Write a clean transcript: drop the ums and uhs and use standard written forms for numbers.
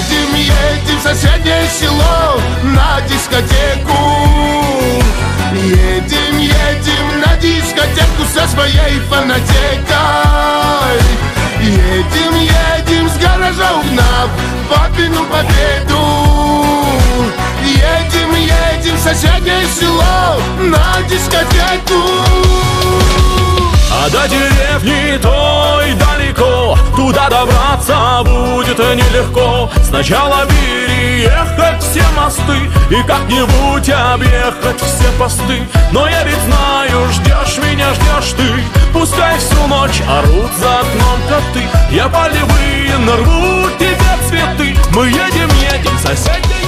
Едем, едем в соседнее село на дискотеку. Едем, едем на дискотеку со своей фонотекой. Едем, едем с гаража угнав папину победу. Едем, едем в соседнее село на дискотеку. А до деревни той далеко, туда добраться будет нелегко. Сначала переехать все мосты и как-нибудь объехать все посты. Но я ведь знаю, ждешь меня, ждешь ты. Пускай всю ночь орут за окном коты, я полевые нарву тебе цветы. Мы едем, едем в соседние